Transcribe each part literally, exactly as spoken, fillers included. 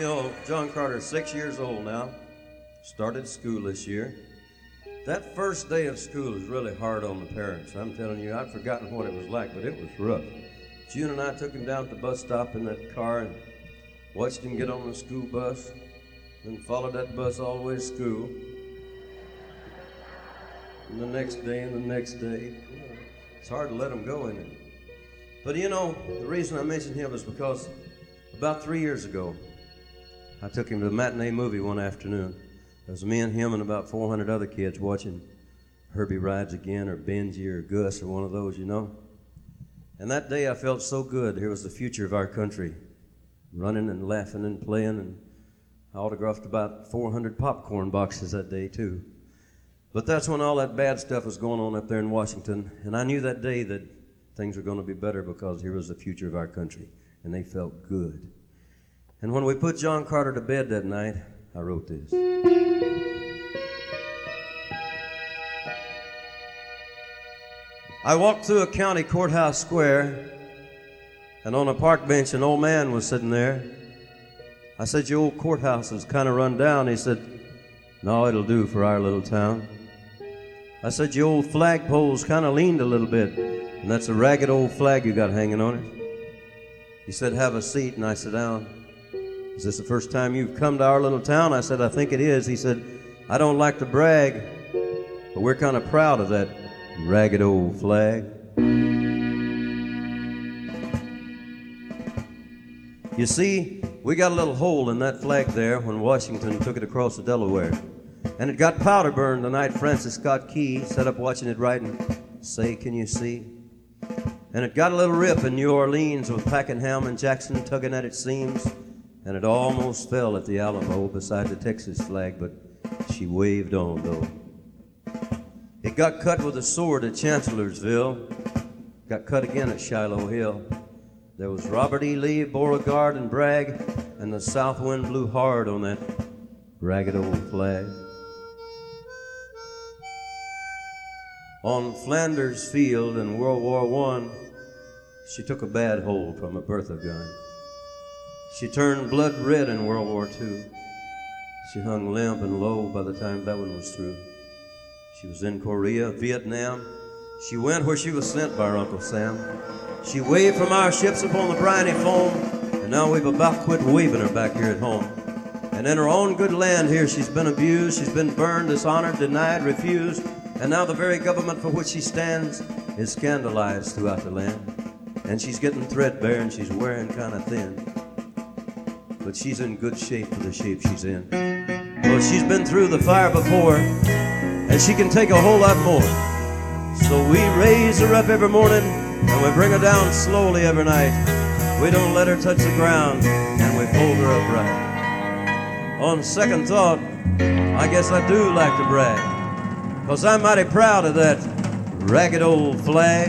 know, John Carter's six years old now. Started school this year. That first day of school is really hard on the parents. I'm telling you, I've forgotten what it was like, but it was rough. June and I took him down at the bus stop in that car and watched him get on the school bus, then followed that bus all the way to school. And the next day and the next day. It's hard to let him go in it. But you know, the reason I mention him is because about three years ago, I took him to a matinee movie one afternoon. It was me and him and about four hundred other kids watching Herbie Rides Again or Benji or Gus or one of those, you know. And that day I felt so good. Here was the future of our country, running and laughing and playing, and I autographed about four hundred popcorn boxes that day too. But that's when all that bad stuff was going on up there in Washington, and I knew that day that things were going to be better because here was the future of our country, and they felt good. And when we put John Carter to bed that night, I wrote this. I walked through a county courthouse square, and on a park bench an old man was sitting there. I said, "Your old courthouse is kind of run down." He said, "No, it'll do for our little town." I said, "Your old flagpole's kind of leaned a little bit, and that's a ragged old flag you got hanging on it." He said, "Have a seat," and I sat down. "Is this the first time you've come to our little town?" I said, "I think it is." He said, "I don't like to brag, but we're kind of proud of that ragged old flag." You see, we got a little hole in that flag there when Washington took it across the Delaware. And it got powder burned the night Francis Scott Key sat up watching it writing, "Say, can you see?" And it got a little rip in New Orleans with Pakenham and Jackson tugging at its seams. And it almost fell at the Alamo beside the Texas flag, but she waved on, though. It got cut with a sword at Chancellorsville, got cut again at Shiloh Hill. There was Robert E. Lee, Beauregard, and Bragg, and the south wind blew hard on that ragged old flag. On Flanders Field in World War One, she took a bad hold from a Bertha gun. She turned blood red in World War Two. She hung limp and low by the time that one was through. She was in Korea, Vietnam. She went where she was sent by her Uncle Sam. She waved from our ships upon the briny foam, and now we've about quit waving her back here at home. And in her own good land here she's been abused, she's been burned, dishonored, denied, refused, and now the very government for which she stands is scandalized throughout the land. And she's getting threadbare and she's wearing kind of thin. But she's in good shape for the shape she's in. Well, she's been through the fire before, and she can take a whole lot more. So we raise her up every morning, and we bring her down slowly every night. We don't let her touch the ground, and we hold her upright. On second thought, I guess I do like to brag, 'cause I'm mighty proud of that ragged old flag.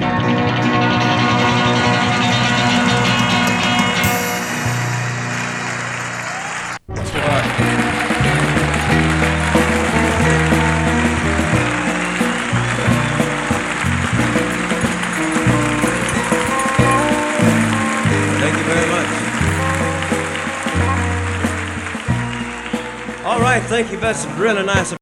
Thank you very much. All right, thank you. That's really nice.